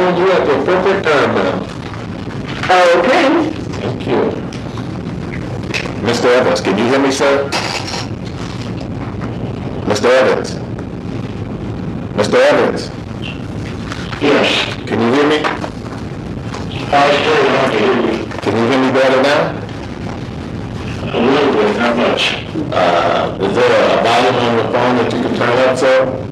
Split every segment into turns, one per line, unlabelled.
on you at the appropriate time, ma'am.
Okay.
Thank you. Mr. Evans, can you hear me, sir? Mr. Evans? Mr. Evans?
Yes.
Can you hear me?
I still want to hear you.
Can you hear me better now?
A little bit, not much.
Is there a volume on your phone that you can turn up, sir?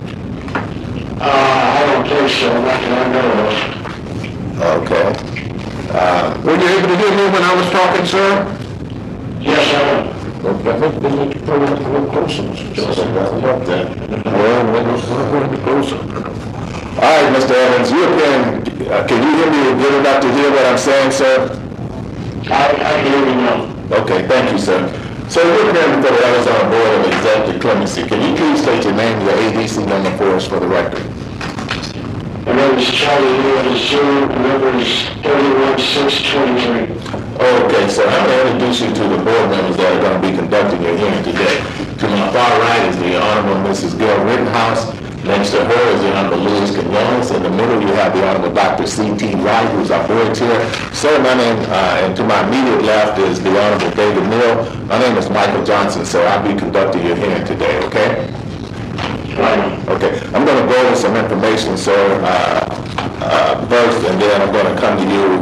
I don't think so, not that I know of.
Okay.
Were you able to hear me when I was talking, sir?
Yes, I am.
Okay.
I think they need to pull it a little closer, Mr. Johnson.
About that.
Well, we're going to be closer.
All right, Mr. Evans, can you hear me good enough to hear what I'm saying, sir?
I can hear you now.
Okay, thank you, sir. So you're appearing before the Arizona Board of Executive Clemency. Can you please state your name and your ADC number for us for the record?
My name is Charlie Lewis, Jr., number is 31623.
Okay, so I'm going to introduce you to the board members that are going to be conducting your hearing today. To my far right is the Honorable Mrs. Gail Rittenhouse. Next to her is the Honorable Louis Quinones. In the middle, you have the Honorable Dr. C.T. Wright, who's our board chair. Sir, my name, and to my immediate left is the Honorable David Neal. My name is Michael Johnson, sir. I'll be conducting your hearing today, okay?
Right.
Okay, I'm going to go over some information, sir, first, and then I'm going to come to you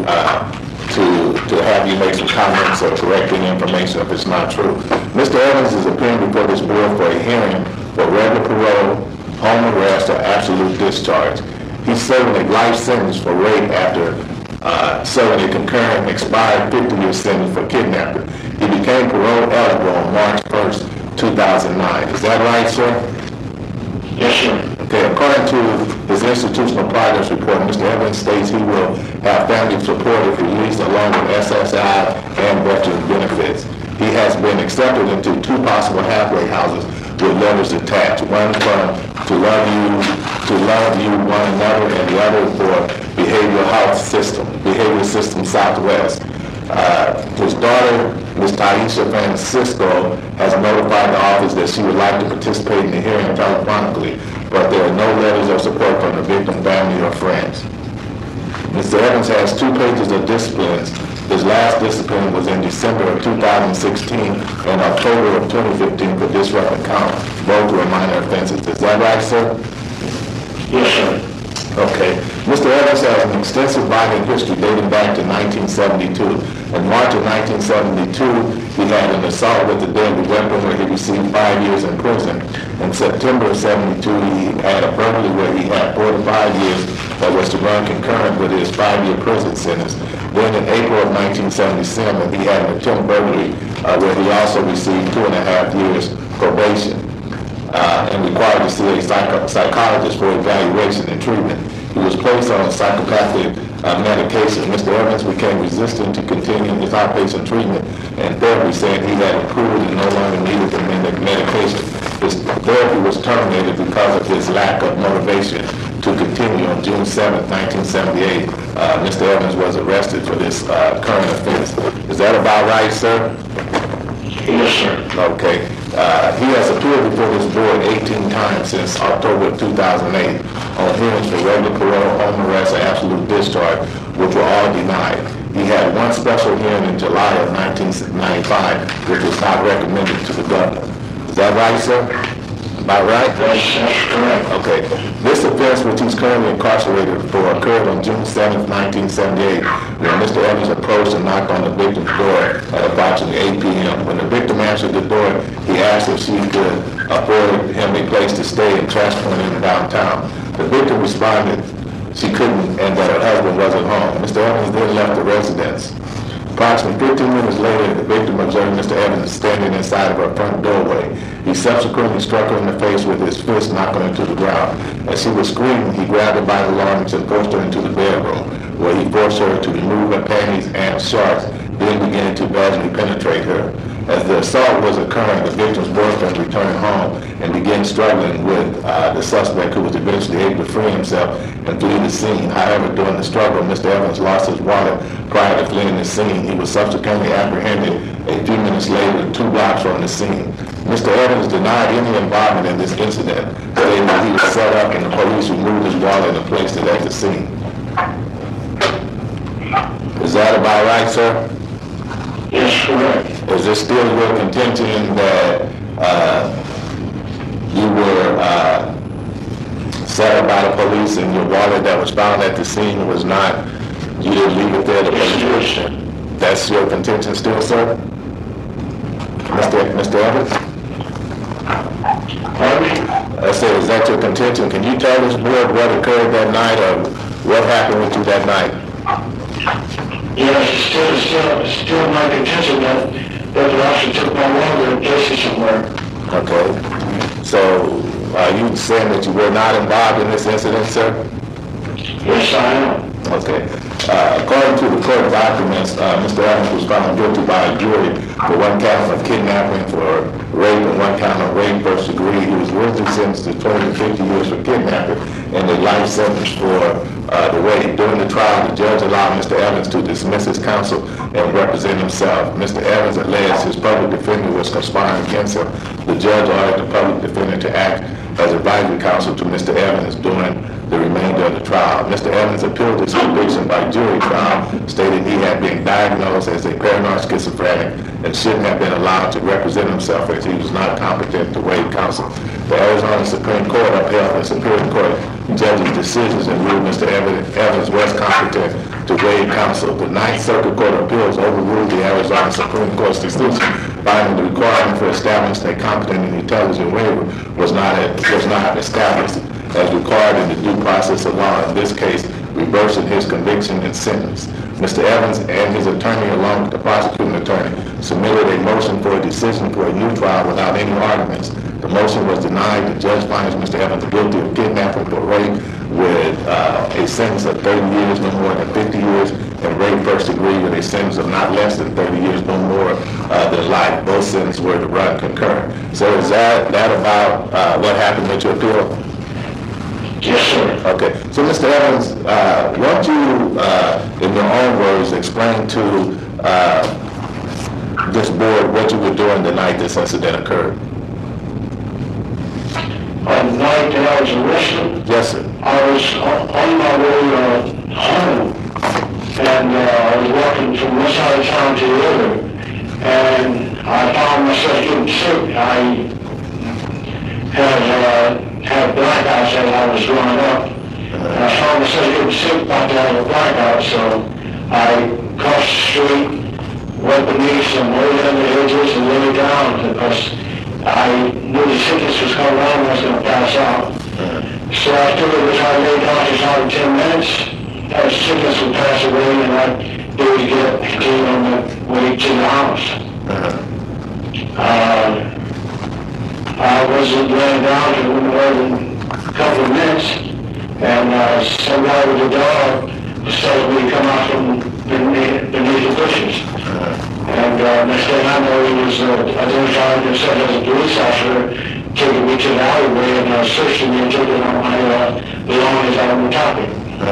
to have you make some comments or correct any information if it's not true. Mr. Evans is appearing before this board for a hearing for regular parole, home arrest, or absolute discharge. He's serving a life sentence for rape after serving a concurrent expired 50-year sentence for kidnapping. He became parole eligible on March 1st, 2009. Is that right, sir?
Yes, sir.
Okay, according to his institutional progress report, Mr. Evans states he will have family support if released along with SSI and veteran benefits. He has been accepted into 2 possible halfway houses with letters attached, one from to love you one another, and the other for Behavioral System Southwest. His daughter, Ms. Taisha Francisco, has notified the office that she would like to participate in the hearing telephonically, but there are no letters of support from the victim family or friends. Mr. Evans has 2 pages of disciplines. His last discipline was in December of 2016 and October of 2015 for disrupt and count. Both were minor offenses. Is that right, sir?
Yes, sir.
Okay. Mr. Evans has an extensive violent history dating back to 1972. In March of 1972, he had an assault with a deadly weapon where he received 5 years in prison. In September of 72, he had a burglary where he had 4 to 5 years that was to run concurrent with his 5-year prison sentence. Then in April of 1977, he had an attempt burglary where he also received 2.5 years probation. And required to see a psychologist for evaluation and treatment. He was placed on psychopathic medication. Mr. Evans became resistant to continuing his outpatient treatment and therapy, saying he had improved and no longer needed the medication. His therapy was terminated because of his lack of motivation to continue. On June 7, 1978, Mr. Evans was arrested for this current offense. Is that about right, sir?
Yes, sir.
Okay. He has appeared before this board 18 times since October of 2008 on hearings for regular parole, home arrest, and absolute discharge, which were all denied. He had 1 special hearing in July of 1995, which was not recommended to the governor. Is that right, sir? Am I right?
Yes, that's correct.
Okay. This offense, which he's currently incarcerated for, occurred on June 7, 1978, when Mr. Evans approached and knocked on the victim's door at approximately 8 p.m. When the victim answered the door, he asked if she could afford him a place to stay and transport him downtown. The victim responded she couldn't and that her husband wasn't home. Mr. Evans then left the residence. Approximately 15 minutes later, the victim observed Mr. Evans standing inside of her front doorway. He subsequently struck her in the face with his fist, knocking her to the ground. As she was screaming, he grabbed her by the arms and forced her into the bedroom, where he forced her to remove her panties and shorts, then began to vaginally penetrate her. As the assault was occurring, the victim's boyfriend returned home and began struggling with the suspect, who was eventually able to free himself and flee the scene. However, during the struggle, Mr. Evans lost his wallet prior to fleeing the scene. He was subsequently apprehended a few minutes later, 2 blocks from the scene. Mr. Evans denied any involvement in this incident, stating that he was set up and the police removed his wallet and placed it at the scene. about right, sir?
Yes, correct.
Is it still your contention that you were set up by the police and your wallet that was found at the scene was not, you didn't leave it there, the police? That's your contention still, sir? Mr. Evans?
Pardon me?
I said, is that your contention? Can you tell this board what occurred that night or what happened with you that night?
Yes, it's still my contention that the officer took my wallet and placed it somewhere.
Okay. So, are you saying that you were not involved in this incident, sir?
Yes, I am.
Okay. According to the court documents, Mr. Evans was found guilty by a jury for one count of kidnapping, for rape, and one count of rape first degree. He was originally sentenced to 20 to 50 years for kidnapping and a life sentence for the rape. During the trial, the judge allowed Mr. Evans to dismiss his counsel and represent himself. Mr. Evans alleged his public defender was conspiring against him. The judge ordered the public defender to act as advisory counsel to Mr. Evans during the remainder of the trial. Mr. Evans appealed his conviction by jury trial, stating he had been diagnosed as a paranoid schizophrenic and shouldn't have been allowed to represent himself as he was not competent to waive counsel. The Arizona Supreme Court upheld the Superior Court judge's decisions and ruled Mr. Evans was competent to waive counsel. The Ninth Circuit Court of Appeals overruled the Arizona Supreme Court's decision, finding the requirement for establishing a competent and intelligent waiver was not established as required in the due process of law. In this case, reversing his conviction and sentence. Mr. Evans and his attorney, along with the prosecuting attorney, submitted a motion for a decision for a new trial without any arguments. The motion was denied. The judge finds Mr. Evans guilty of kidnapping for rape with a sentence of 30 years, no more than 50 years, and rape first degree with a sentence of not less than 30 years, no more than life. Both sentences were to run concurrent. So is that about what happened with your appeal?
Yes, sir.
Okay. So, Mr. Evans, won't you, in your own words, explain to this board what you were doing the night this incident occurred?
On the night that I was arrested,
Yes, sir.
I was on my way home, and I was walking from one side of town to the other, and I found myself getting sick. I had blackouts as I was growing up, and I found myself getting sick about to have a blackout, so I crossed the street, went beneath some way under hedges and laid down because I knew the sickness was coming on and I was going to pass out. So I figured if I lay down just out of 10 minutes, that sickness would pass away and I'd be able to continue on the way to the house. I wasn't laying down for more than a couple of minutes, and somebody with a dog decided me to come out from beneath the bushes. And next thing I know, he was identifying himself as a police officer, taking me to the alleyway and searching me and taking all my belongings out of my pocket.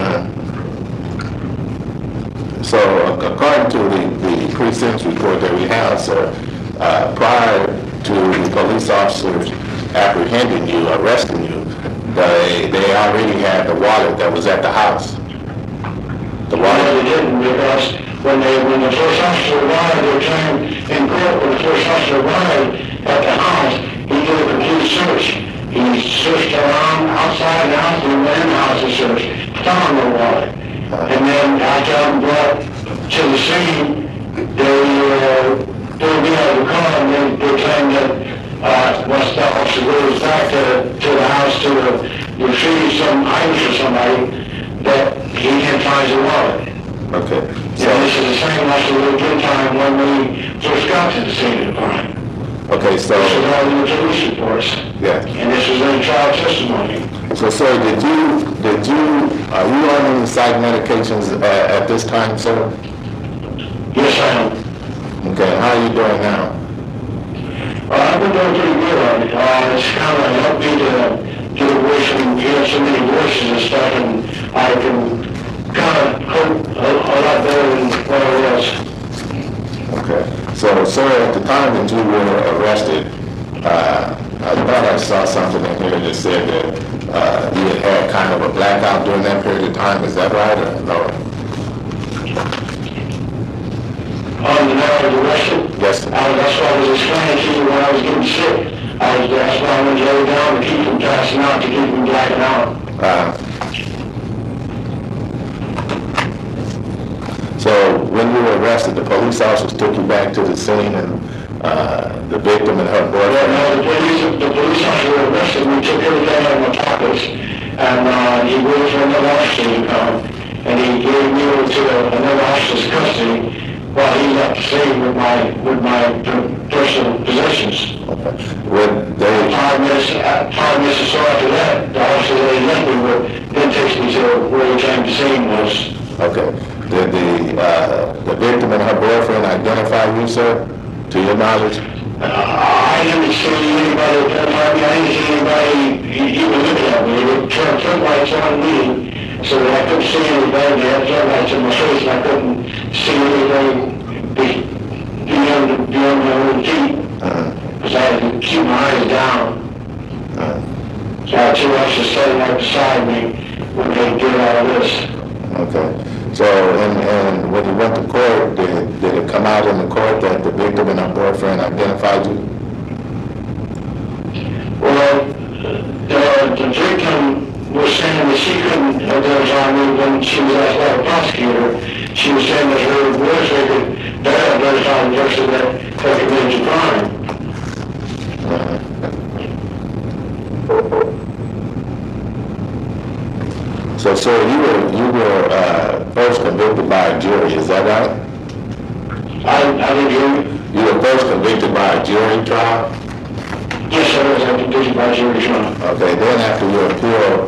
So, according to the pre-sentence report that we have, sir, prior to the police officers apprehending you, arresting you, they already had the wallet that was at the house. The wallet?
No, they didn't, because when the first officer arrived, they were trying in court, when the first officer arrived at the house, he did a complete search. He searched around outside the house and in the house to search, found the wallet. And then after I brought to the scene, they pulled me out of the car and they claimed that once the officer goes back to the house to retrieve some items for somebody, that he can't find the wallet.
Okay.
So this is the same like the little good time when we first got to the scene of the crime.
Okay, so...
This is all in the police reports.
Yeah.
And this is in trial testimony.
So, sir, are you on any psych medications at this time, sir?
Yes, I am.
Okay, how are you doing now?
I've been doing pretty good on it. It's kind of helped me to get away from hearing so many voices and stuff, and I can kind of cope a lot better than what I was.
Okay. So, sir, at the time that you were arrested, I thought I saw something in here that said that you had kind of a blackout during that period of time. Is that right or no?
on the night I was arrested?
Yes, sir.
That's what I was explaining to you when I was getting sick. That's why I went to lay down to keep from passing out, to keep from blacking out.
So when you were arrested, the police officers took you back to the scene, and the victim and her
Well,
boyfriend.
no, the police officer were arrested. We took everything out of my pockets, and he waited for another officer to come, and he gave me over to another officer's custody while he left the scene with my personal possessions.
Okay. When they
5 minutes or so after that, the officer that he left me with then takes me to where the crime scene was.
okay, did the victim and her boyfriend identify you, sir, to your knowledge?
I didn't see anybody identify me. I didn't see anybody even looking at me. They would turn floodlights on me so that I couldn't see anybody. They had floodlights in my face and I couldn't see anything beyond my own feet. Because I had to keep my eyes down. So I had 2 officers standing right beside me when they did all this.
Okay. So, and when you went to court, did it come out in the court that the victim and her boyfriend identified you?
Well, the victim was saying that she couldn't identify me when she was asked by the prosecutor. She was saying that her boyfriend could better identify the person that committed the crime.
So, sir, you were first convicted by a jury, is that right?
I didn't hear you.
You were first convicted by a jury trial?
Yes, I was convicted by a jury trial.
Okay, then after your appeal,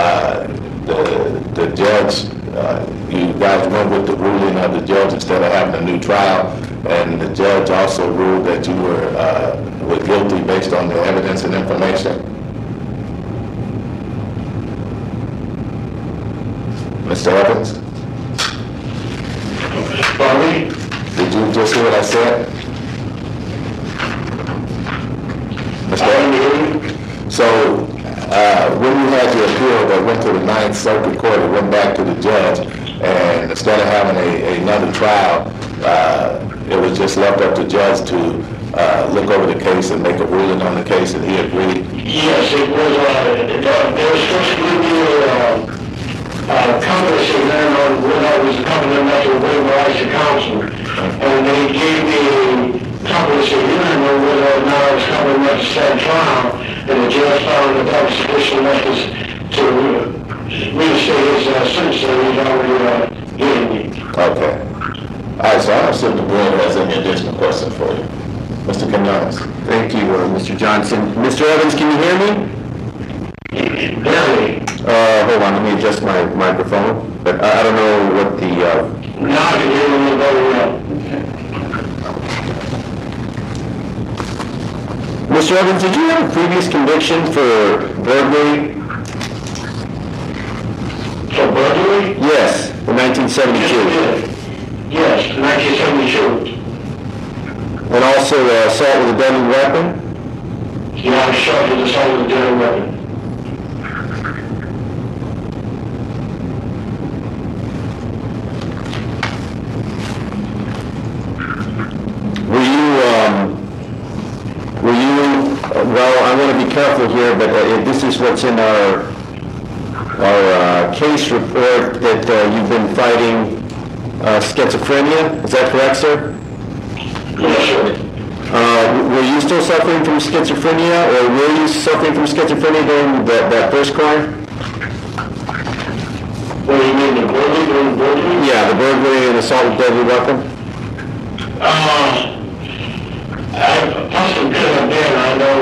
the judge, you guys went with the ruling of the judge instead of having a new trial, and the judge also ruled that you were guilty based on the evidence and information. Mr. Evans?
Pardon me?
Did you just hear what I said? Mr. Evans? So, when you had your appeal that went to the Ninth Circuit Court, it went back to the judge, and instead of having another trial, it was just left up to the judge to look over the case and make a ruling on the case, and he agreed.
Yes, it was, they were supposed to give me competency then on when I was coming enough to waive my rights to counsel. And they gave me a competency hearing on whether or not I was coming enough to stand trial. And the judge found that that was sufficient enough to reinstate his sentence that he's already given me.
Okay. All right, so I don't see if the board has any additional questions for you. Mr. Quinones.
Thank you, Mr. Johnson. Mr. Evans, can you hear me?
Barely.
Hold on, let me adjust my microphone. But I don't know what the...
Now I can hear you very well.
Mr. Evans, did you have a previous conviction for burglary?
For burglary?
Yes, in 1972.
Yes, 1972.
And also assault with a deadly weapon?
Yeah, I was shot with assault with a deadly weapon.
Well, I want to be careful here, but this is what's in our case report that you've been fighting schizophrenia. Is that correct, sir?
Yes, sir.
Were you still suffering from schizophrenia, or were you suffering from schizophrenia during that first crime?
What do you mean, the burglary?
Yeah, the burglary and assault with deadly weapon.
I possibly could have been. I know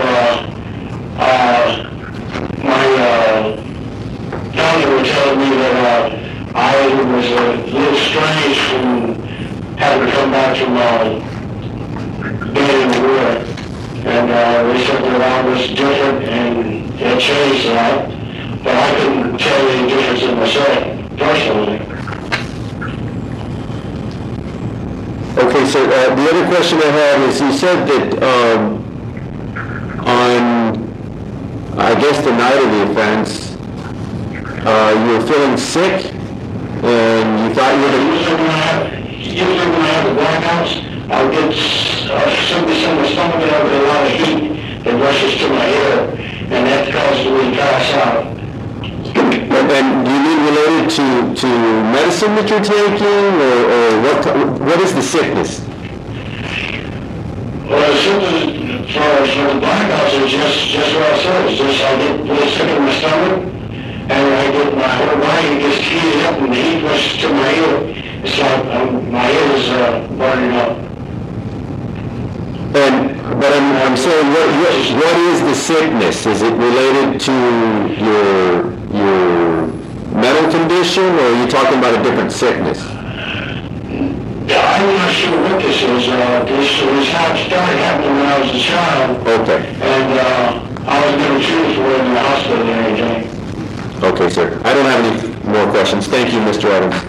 my doctor was telling me that I was a little strange from having to come back from being in the war. And they said that I was different and it changed a lot. But I couldn't tell any difference in myself, personally.
Okay, so the other question I have is, you said that on, I guess, the night of the offense, you were feeling sick, and you thought you were...
usually when I have the blackouts, I'll get some stomach and I'll get a lot of heat that rushes to my ear, and that causes me to pass out.
And do you mean related to medicine that you're taking, or what is the sickness?
Well, the symptoms for the blackouts is just what I said. It's just I get really sick in my stomach, and I get my whole body gets heated up, and the heat rushes to my ear. It's like my ear is burning up.
But I'm saying, what is the sickness? Is it related to your mental condition, or are you talking about a different sickness?
Yeah, I'm not sure what this is. This started happening when I was a child.
Okay.
And I was never treated for it in the hospital or anything.
Okay, sir. I don't have any more questions. Thank you, Mr. Evans.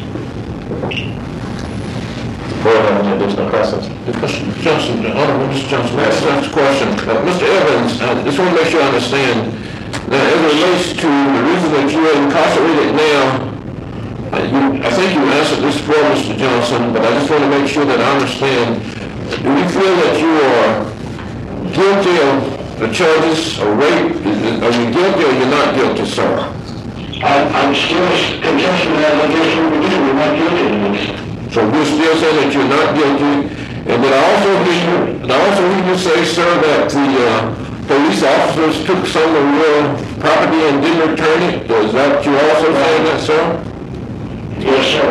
Board have any additional questions?
Mr. Johnson, Honorable Mr. Johnson, that's a question. Mr. Evans, I just want to make sure I understand. Now, as it relates to the reason that you are incarcerated now, I think you answered this for Mr. Johnson, but I just want to make sure that I understand. Do you feel that you are guilty of the charges of rape? Are you guilty or you're not guilty, sir?
I'm still contesting that allegation. We're not guilty of this.
So you're still saying that you're not guilty? And did I also hear you say, sir, that the police officers took some of your property and didn't return it? Is that you also saying that, sir?
Yes, sir.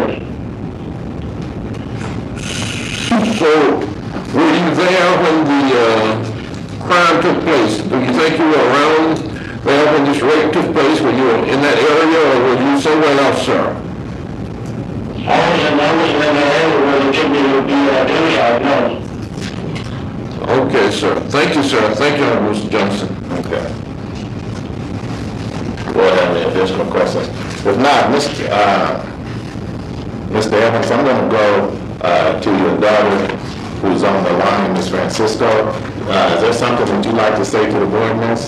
So, were you there when the crime took place? Do you think you were around there when this rape took place? Were you in that area, or were you somewhere else, sir?
I was in that area where they took me to be identified, no.
Okay, sir. Thank you, sir. Thank you, Mr. Johnson.
Okay. Board have any additional questions? If not, Mr. Evans, I'm going to go to your daughter who's on the line, Ms. Francisco. Is there something that you'd like to say to the board, Miss?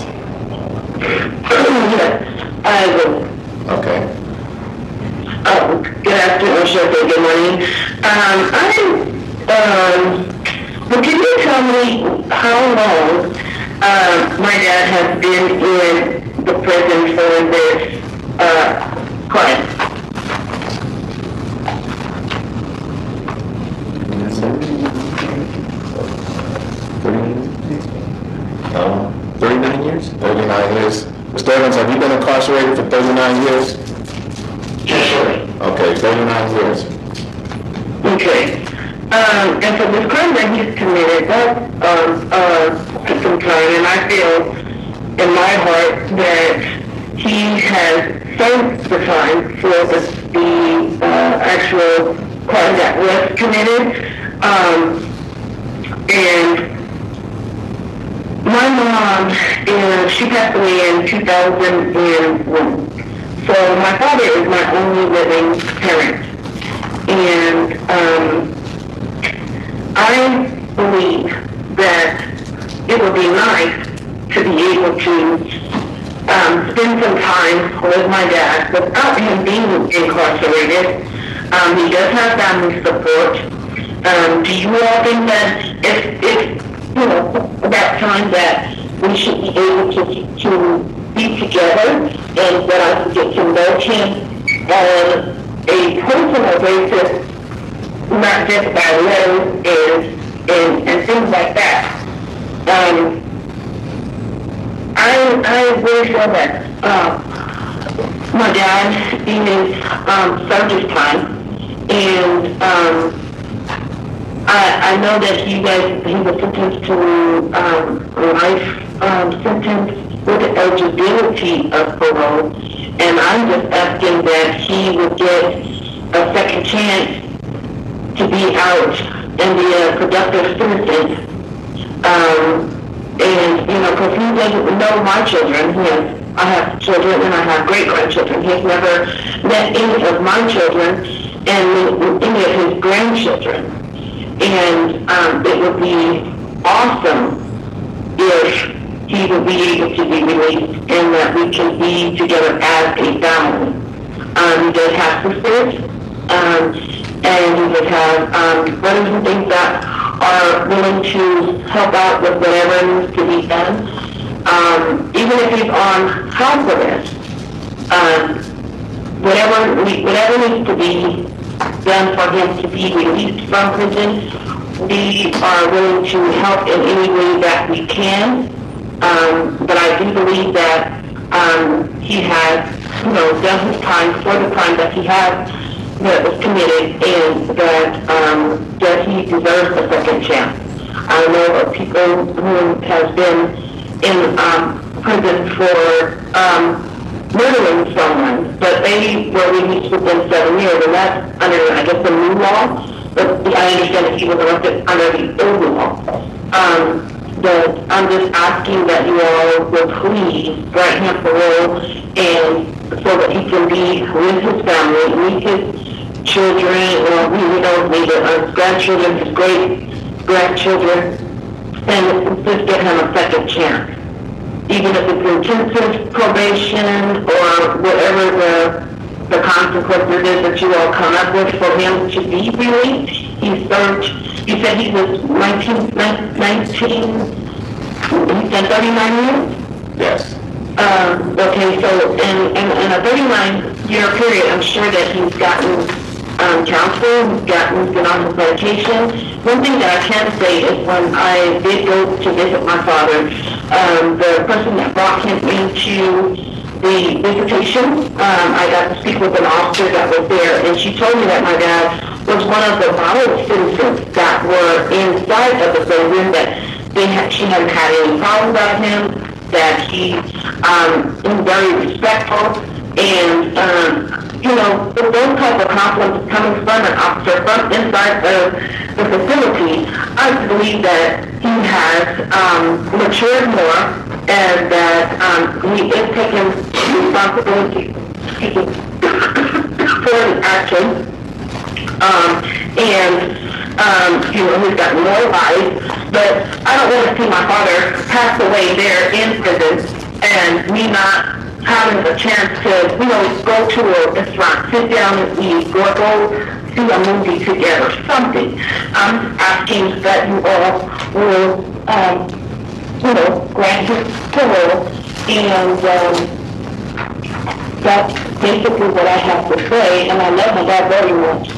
Yes, I will.
Okay.
Good afternoon, should I say good morning? Well, can you tell me how long my dad has been in the prison for this crime?
No. 39 years? 39 years. Mr. Evans, have you been incarcerated for 39 years?
Yes, sir.
Okay, 39 years.
Okay. And so this crime that he's committed, took some time, and I feel in my heart that he has served the time for the actual crime that was committed. And my mom, she passed away in 2001. So my father is my only living parent. And I believe that it would be nice to be able to spend some time with my dad without him being incarcerated. He does have family support. Do you all think that if about time that we should be able to be together and that I could get to know him on a personal basis, not just by letters and things like that? I really feel that my dad served his time, and I know that he was sentenced to a life sentence with the eligibility of parole, and I'm just asking that he would get a second chance to be out and be a productive citizen. And, because he doesn't know my children. I have children and I have great-grandchildren. He's never met any of my children and any of his grandchildren. And it would be awesome if he would be able to be released and that we can be together as a family. He does have sisters, And he would have brothers and things that are willing to help out with whatever needs to be done. Even if he's on house arrest, whatever needs to be done for him to be released from prison, we are willing to help in any way that we can. But I do believe that he has, done his time for the crime that he has that was committed, and that he deserves a second chance. I know of people who has been in prison for murdering someone, but they were released within 7 years, and that's under, I guess, the new law. But I understand that he was arrested under the old law. But I'm just asking that you all will please grant him parole, and so that he can be with his family, meet his children, or his grandchildren, his great-grandchildren, and just give him a second chance. Even if it's intensive probation or whatever the consequences is that you all come up with for him to be released. He said he was 19, he's done 39 years?
Yes.
Okay, so in a 39-year period, I'm sure that he's gotten counseling, he's been on his medication. One thing that I can say is when I did go to visit my father, the person that brought him into the visitation, I got to speak with an officer that was there, and she told me that my dad was one of the model citizens that were inside of the building, that she hadn't had any problems about him, that he was very respectful, and with those type of compliments coming from an officer from inside of the facility, I believe that he has matured more, and that he is taking responsibility for his actions, he's got more life. But I don't want to see my father pass away there in prison, and me not having a chance to, go to a restaurant, sit down and eat, or go see a movie together, something. I'm asking that you all will, grant his parole, and that's basically what I have to say, and I love my dad very much.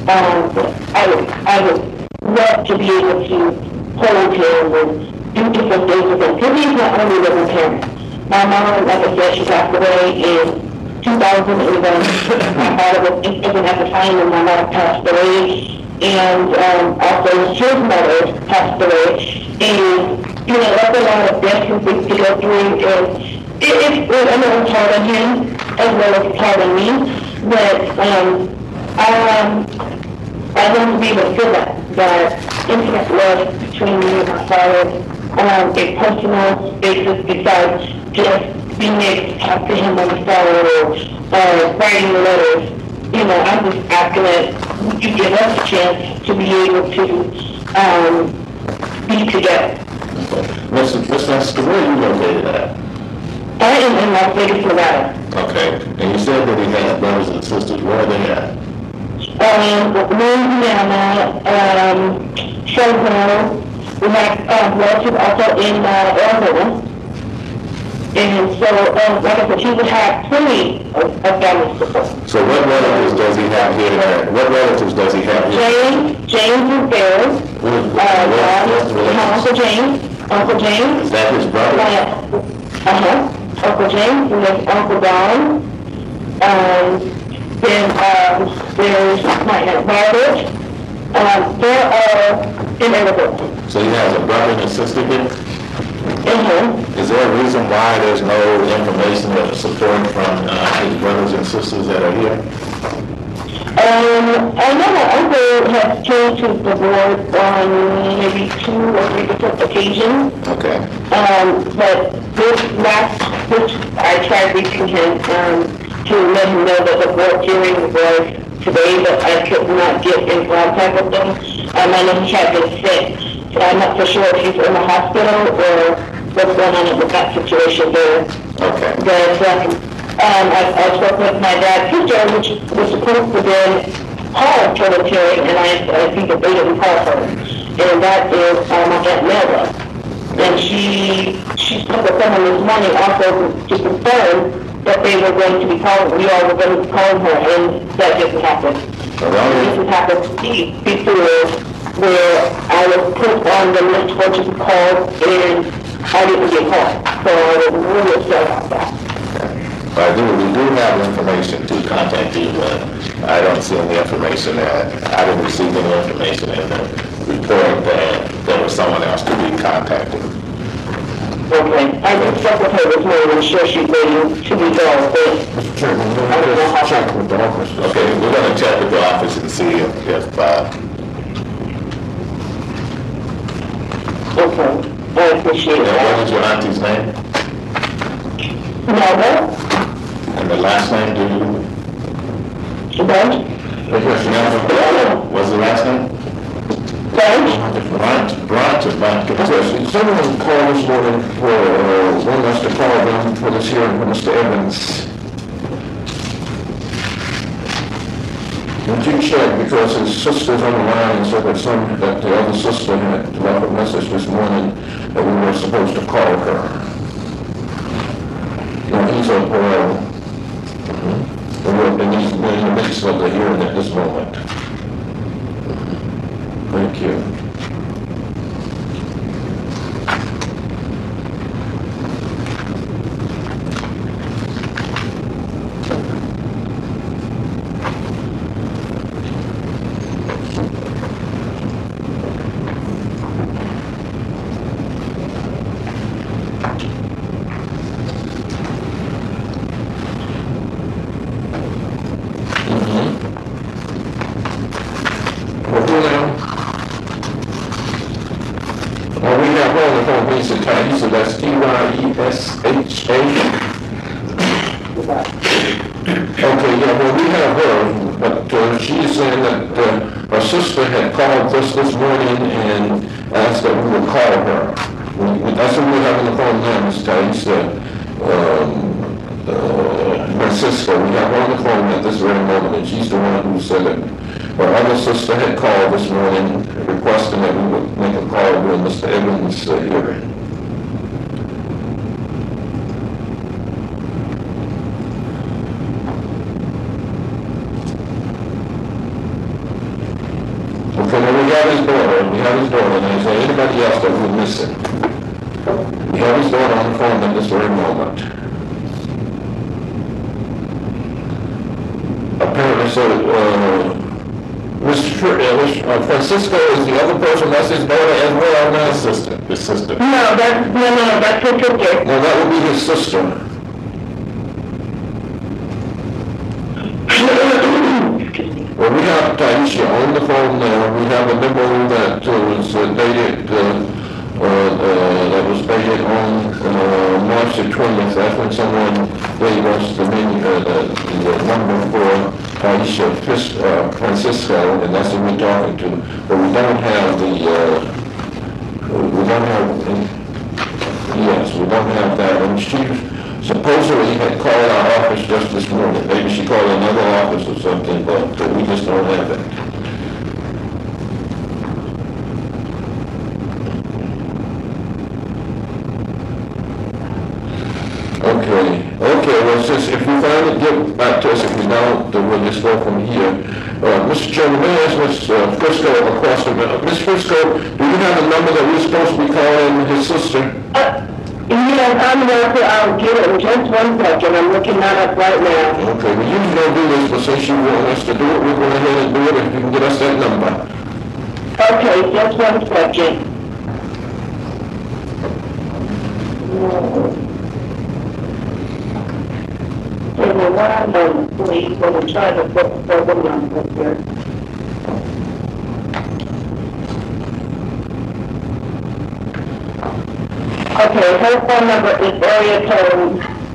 I would love to be able to hold him and do different things with him, because he's not only living parent. My mom, like I said, she passed away in 2011. My father was in prison at the time, and my mother passed away. And also his mother passed away. And, that's a lot of death and things to go through. And I know it's hard on him, as well as it's hard on me. But I want to be able to feel that intimate love between me and my father on a personal basis, besides just being able to talk to him on the phone or writing letters. I'm just asking that you give us a chance to be able to be together.
Ms. Lancaster, where are you located at?
I am in Las Vegas, Nevada.
Okay. And you said that he had brothers and sisters. Where are they at?
Louisiana, Shelbyville. We have relatives also in Arizona. And so, like I said, he would have plenty of family support.
So what relatives does he have here? What relatives does he have here?
James is there. Uncle James.
Is that his brother?
Uncle James, and there's Uncle Don. Then there's my Aunt Margaret. They're all in Arizona.
So he has a brother and a sister here?
Mm-hmm.
Is there a reason why there's no information or support from his brothers and sisters that are here?
I know my uncle has changed his divorce on maybe 2 or 3 different occasions.
Okay.
But this I tried reaching him to let him know that the court hearing was today, but I could not get in contact with him. I know he had been sick. So I'm not for sure if he's in the hospital or what's going on with that situation there.
Okay.
But I spoke with my dad's sister, which was supposed to be called Trinitarian, and I think that they didn't call her. And that is my Aunt Melba. And she spoke with someone this morning also to confirm that they were going to be calling, we all were going to be calling her, and that didn't happen. This has happened before, where I was put on the list for to be called, and I didn't get called. So I was really upset about that.
We do have information to contact you, but I don't see any information that, I didn't receive any information in the report that there was someone else to be contacted.
Okay, I just spoke with her this morning, I'm sure she's waiting to be called, but
Mr. Chairman, we're going to check with the office.
Okay, we're gonna check with the office and see if
okay, I appreciate
what
that.
is your auntie's name?
Melba?
And the last name, do you?
Bunch?
What's the last name?
Bunch?
Branch or Bunch?
Yes, someone called this morning for, wanted us to call them for this hearing for Mr. Evans. Would you check, because his sister's on the line and said that the other sister had left a message this morning that we were supposed to call her. No, he's on parole. And he's in the midst of the hearing at this moment. Thank you. Tyesha, that's Tyesha. Okay, yeah, well, we have her, but she is saying that her sister had called us this morning and asked that we would call her. That's what we have on the phone now, Ms. Tyesha. Francisco, we have her on the phone at this very moment, and she's the one who said that her other sister had called this morning requesting that we would make a call during Mr. Evans' hearing. Okay, now we have his daughter, now is there anybody else that we're missing? We have his daughter on the phone at this very moment. Apparently, so, Mr. Francisco is the other person, that's his daughter as well, now?
His sister.
No, that's his sister.
No, that would be his sister. Well, we have Tyesha on the phone now. We have a memo that was dated, that was dated on March the 20th. That's when someone gave us the number for Tyesha Francisco, and that's who we're talking to. But we don't have we don't have that. And she supposedly had called our office just this morning. Maybe she called another office or something, but we just don't have it. Okay, well, since if we find it, get back to us. If we don't, then we'll just go from here. Mr. Chairman, may I ask Ms. Frisco a question? Ms. Frisco, do you have a number that we're supposed to be calling his sister?
Yes, I'm going to, I'll get it in just 1 second. I'm looking that up right now.
Okay, we usually don't do this, but since you want us to do it, we're going ahead and do it if you can get us that number.
Okay, just 1 second. Okay, well, what I'm going to do is going to try to put the number here. Okay, her phone number is area code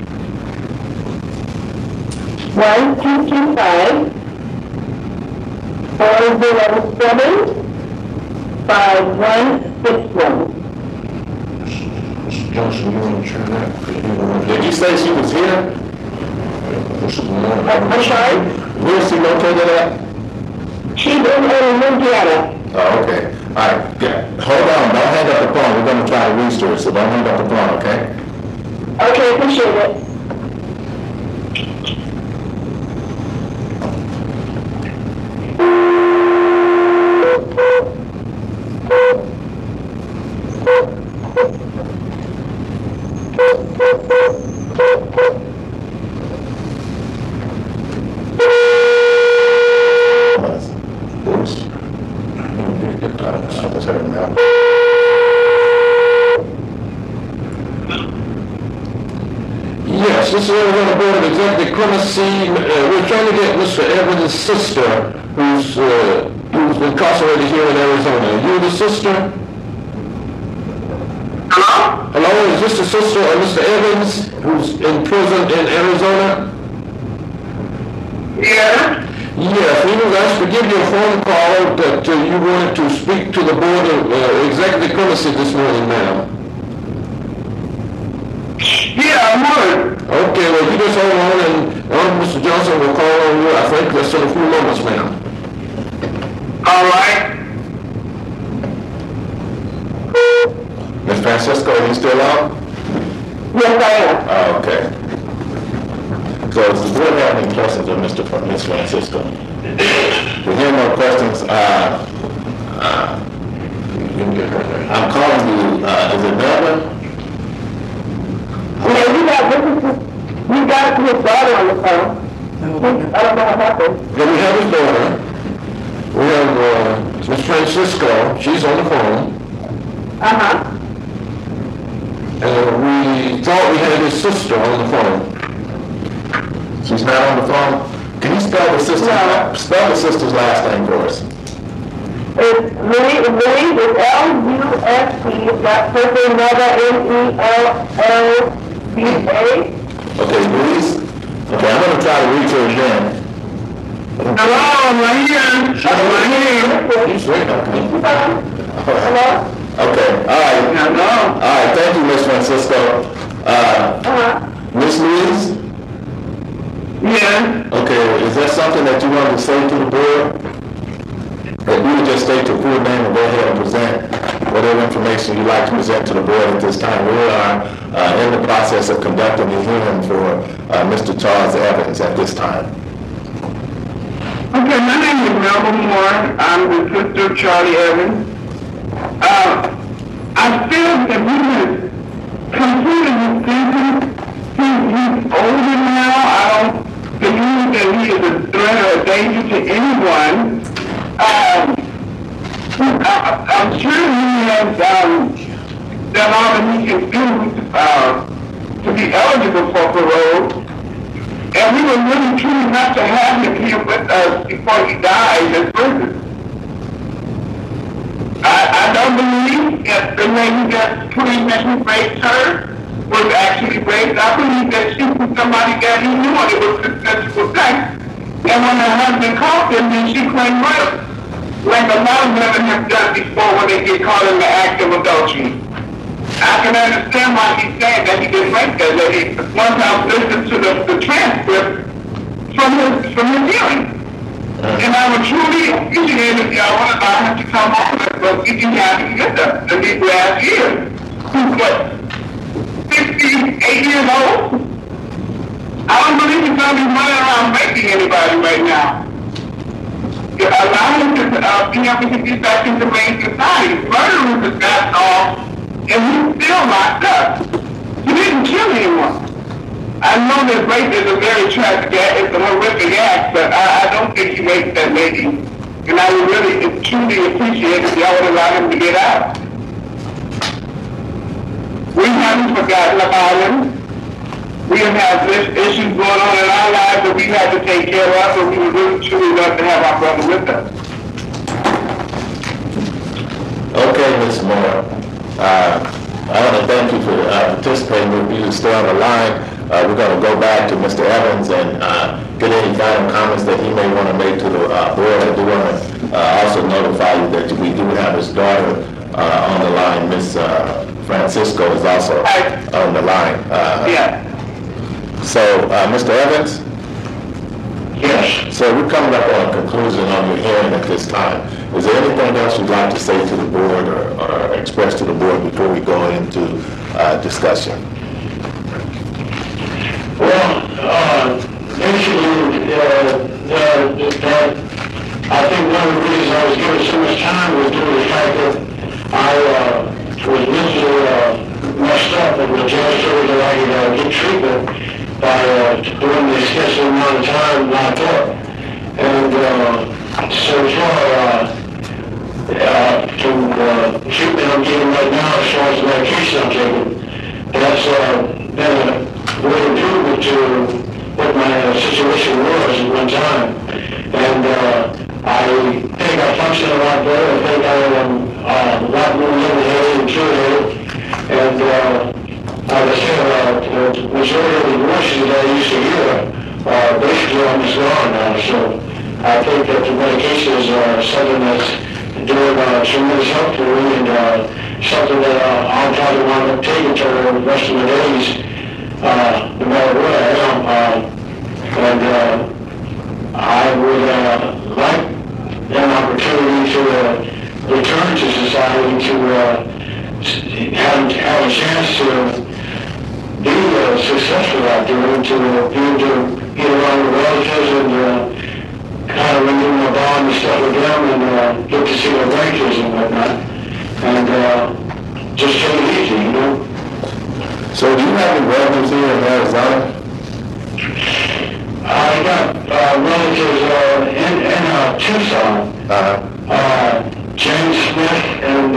1225 407 5161.
Mr. Johnson, you want to try that?
Did you say she was here?
I'm sorry?
Where is she located at?
She's in Louisiana.
Oh, okay. All right. Yeah. Hold on. Don't hang up the phone. We're going to try to reach her, so don't hang up the phone, okay?
Okay, appreciate it.
Bruce? I just heard him now.
Yes, this is Arizona Board of Executive Clemency. We're trying to get Mr. Evans' sister, who's incarcerated here in Arizona. Are you the sister?
Hello?
Hello, is this the sister of Mr. Evans, who's in prison in Arizona?
Yeah.
Yes, he was asked to give you a phone call that you wanted to speak to the Board of Executive Clemency this morning, ma'am.
Yeah, I would.
Okay, well, you just hold on, and Mr. Johnson will call on you, I think, just in a few moments, ma'am.
All right.
Ms. Francisco, are you still on?
Yes, I am.
Oh, okay. So does the board have any questions of Ms. Francisco? We hear no questions. You can get her there. I'm calling you, is it Melvin?
Yeah, we got his daughter on the phone. I don't know what happened.
Yeah, we have his daughter. We have Ms. Francisco. She's on the phone.
Uh-huh.
And we thought we had his sister on the phone.
She's not on the phone? Can you spell the sister's last name for us?
It's Louise is L-U-S-E, got first name M-E-L-L-B-A.
Okay, Louise? Okay, I'm going to try to reach her again.
Hello, I'm right here. I'm right here.
He's right now.
Hello?
Okay, all right.
Hello?
All right, thank you, Ms. Francisco. Ms. Louise?
Yeah.
Okay, is there something that you wanted to say to the board? Or you would just state your full name and go ahead and present whatever information you'd like to present to the board at this time. We are in the process of conducting a hearing for Mr. Charles Evans at this time.
Okay, my name is Melvin Moore. I'm the sister of Charlie Evans. I feel that we have completed his sentence. He's older now. I don't believe that he is a threat or a danger to anyone. I'm sure he has done all that he can do to be eligible for parole. And we were really truly not to have him here with us before he died in prison. I don't believe that the lady that claimed that he raped her was actually raped. I believe that she was somebody that he knew and it was successful sex. And when her husband called him, then she claimed rape. Like a lot of women have done before when they get caught in the act of adultery. I can understand why he's saying that he didn't rape that lady. Once I've listened to the transcript from his hearing. And I would truly appreciate if y'all want to allow him to come on with us, but we can have him get the these last years. Who's what, 68 years old? I don't believe he's going to be running around raping anybody right now. Allow him to be able to get back into main society. Murderers has gotten off, and he's still locked up. He didn't kill anyone. I know that rape is a very tragic act, it's a horrific act, but I don't think he raped that lady. And I would really truly appreciate if y'all would allow him to get out. We haven't forgotten about him. We have had issues going on in our lives that we had to take care of, but we would really truly love to have our brother with us.
Okay, Ms. Moore. I want to thank you for participating. If you stay on the line, we're going to go back to Mr. Evans and get any final comments that he may want to make to the board. I do want to also notify you that we do have his daughter on the line. Ms. Francisco is also on the line.
Yeah.
So, Mr. Evans?
Yes.
So we're coming up on a conclusion on your hearing at this time. Is there anything else you'd like to say to the board or express to the board before we go into discussion?
Well, basically, I think one of the reasons I was given so much time was due to the fact that I was mentally messed up and the judge told me that I could get treatment by doing the scheduled amount of time locked up. And so far, to treatment I'm getting right now as far as the medication I'm taking, that's been a great improvement to what my situation was at one time. And I think I function a lot better. I think I am a lot more level-headed and clear-headed. And like I said, the majority of the voices that I used to hear are basically almost gone now. So I think that the medication is something that's doing tremendous help for me, and something that I'll probably want to take it for the rest of my days, no matter where I am. And I would like an opportunity to return to society, to have a chance to be successful out there, and to be able to get around with relatives and kind of renew my bond and stuff with them, and get to see my grandkids and whatnot, and just take it easy, you know.
So do you have any relatives here in Arizona?
I got relatives in Tucson, James Smith and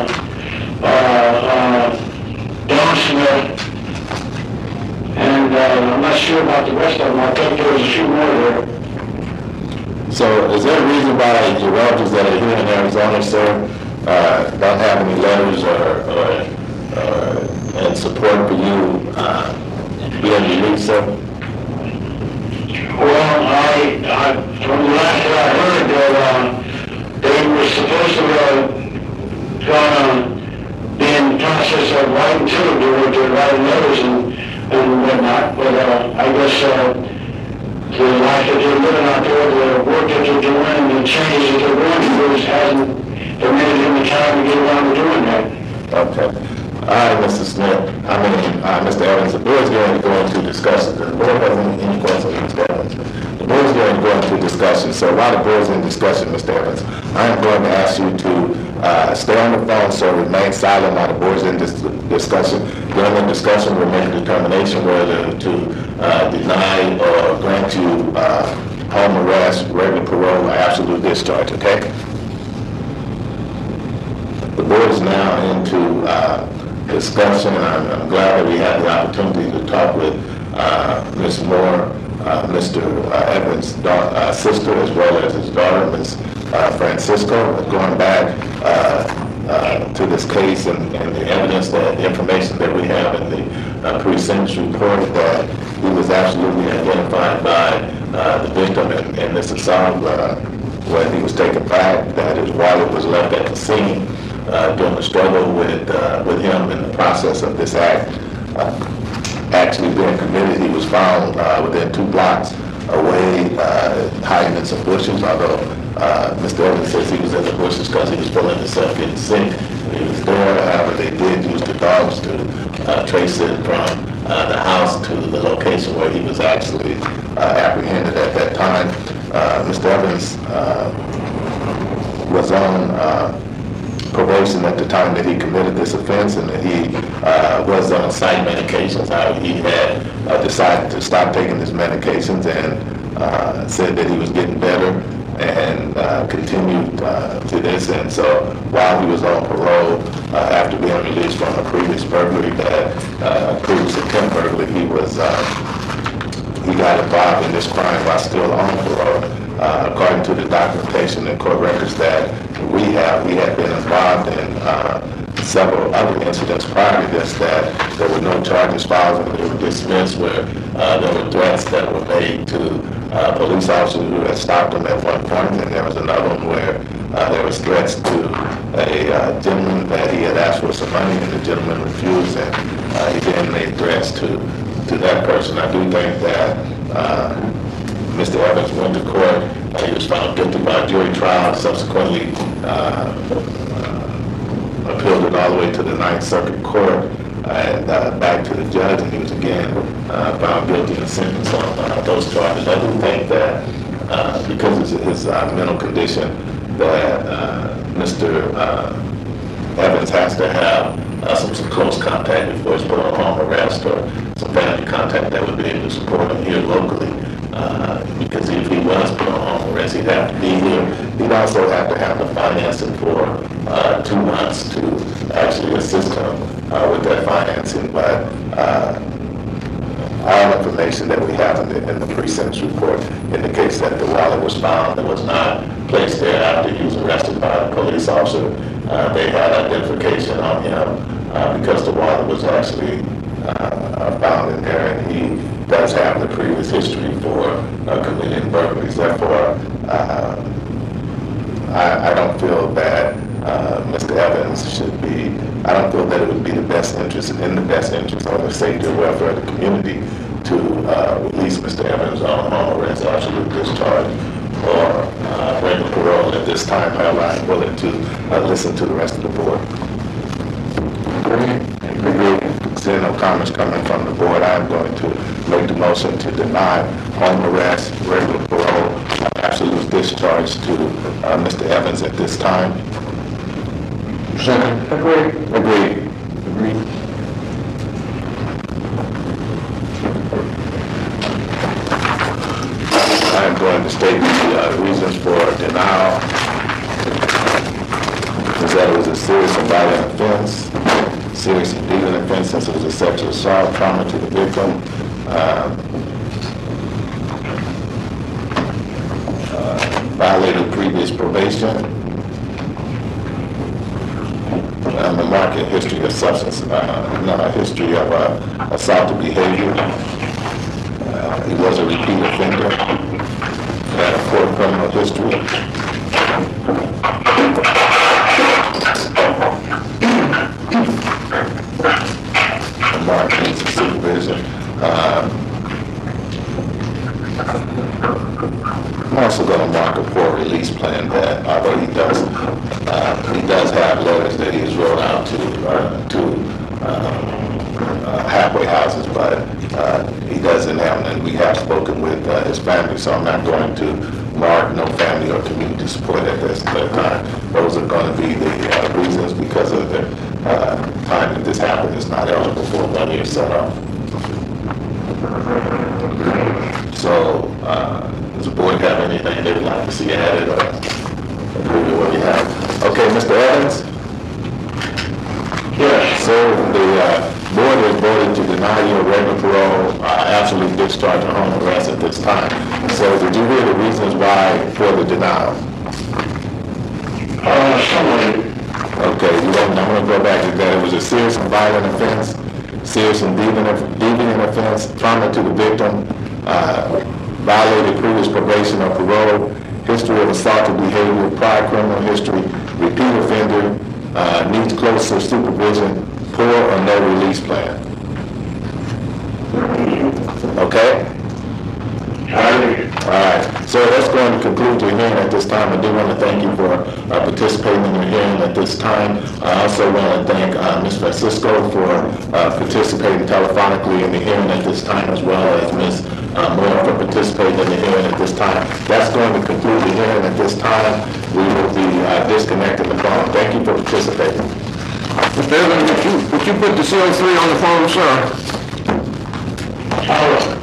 Don Smith, and I'm not sure about the rest of them. I think there was a few more there.
So is there a reason why your relatives that are here in Arizona, sir, don't have any letters or in support for you being released, sir?
Well, from the last that I heard, that they were supposed to be in the process of writing to them, to writing letters and whatnot, but I guess the life that they're living out there, the work that they're doing, and the changes that they're going through hasn't permitted them the time to get around to doing that.
Okay. All right, Mr. Smith. Mr. Evans, the board's going to go into discussion. The board has any questions, Mr. Evans? The board's going to go into discussion. So while the board's in discussion, Mr. Evans, I am going to ask you to stay on the phone, so remain silent while the board's in this discussion. During the discussion, we'll make a determination whether to deny or grant you home arrest, regular parole, or absolute discharge, okay? The board is now into discussion, and I'm glad that we had the opportunity to talk with Ms. Moore, Mr. Evans' sister, as well as his daughter, Ms. Francisco, going back to this case and the evidence, the information that we have in the pre-sentence report, that he was absolutely identified by the victim in this assault when he was taken back, that his wallet was left at the scene during the struggle with him in the process of this act actually being committed. He was found within 2 blocks away, hiding in some bushes, although Mr. Evans says he was in the bushes because he was feeling himself getting sick. He was there. However, they did use the dogs to trace it from the house to the location where he was actually apprehended at that time. Mr. Evans was on probation at the time that he committed this offense, and that he was on psych medications. He had decided to stop taking his medications and said that he was getting better, and continued to this. And so while he was on parole, after being released from a previous burglary, that previous attempt burglary, he got involved in this crime while still on parole. According to the documentation and court records that we had been involved in several other incidents prior to this, that there were no charges filed and they were dismissed, where there were threats that were made to police officers who had stopped him at one point, and there was another one where there was threats to a gentleman that he had asked for some money, and the gentleman refused, and he then made threats to that person. I do think that Mr. Evans went to court. He was found guilty by jury trial, subsequently appealed it all the way to the Ninth Circuit Court and back to the judge, and he was again found guilty and sentenced on those charges. I do think that because of his mental condition, that Mr. Evans has to have some close contact before he's put on home arrest, or some family contact that would be able to support him here locally. Because if he was put on home arrest, he'd have to be here. He'd also have to have the financing for 2 months to actually assist him with that financing. But all information that we have in the pre-sentence report indicates that the wallet was found and was not placed there after he was arrested by a police officer. They had identification on him because the wallet was actually found in there, and he does have the previous history for committing burglaries. Therefore, I don't feel that Mr. Evans should be, I don't feel that it would be in the best interest or the safety or welfare of the community to release Mr. Evans on home arrest, absolute discharge, or regular parole at this time. However, I'm willing to listen to the rest of the board. Seeing no comments coming from the board, I'm going to make the motion to deny home arrest, regular parole, absolute discharge to Mr. Evans at this time.
Second. Agreed.
I am going to state the reasons for denial. Is that it was a serious and violent offense, serious and deviant offense since it was a sexual assault, trauma to the victim, violated previous probation, the marked history of substance, history of assaultive behavior. He was a repeat offender, had a poor criminal history. Marked needs of supervision. I'm also going to mark a poor release plan that, although he does have letters that he's wrote out to halfway houses, but he doesn't have, and we have spoken with his family, so I'm not going to mark no family or community support at this time. Those are going to be the reasons because of the time that this happened. Is not eligible for 1 year set off. So, does the board have anything they would like to see added or agree with what we have? Okay, Mr. Evans?
Yes.
So the board has voted to deny you a regular parole, absolute discharge and home arrest at this time. So did you hear the reasons why for the denial?
Somebody.
Okay, I'm going to go back to that. It was a serious and violent offense, serious and deviant offense, trauma to the victim, violated previous probation or parole, history of assaultive behavior, prior criminal history, repeat offender, needs closer supervision, poor or no release plan. Okay? All right. So that's going to conclude your hearing at this time. I do want to thank you for participating in your hearing at this time. I also want to thank Ms. Francisco for participating telephonically in the hearing at this time, as well as Ms. Moore for participating in the hearing at this time. That's going to conclude the hearing at this time. We will be disconnecting the phone. Thank you for participating.
Mr. Evans, would you put the CO3 on the phone, sir?
All right.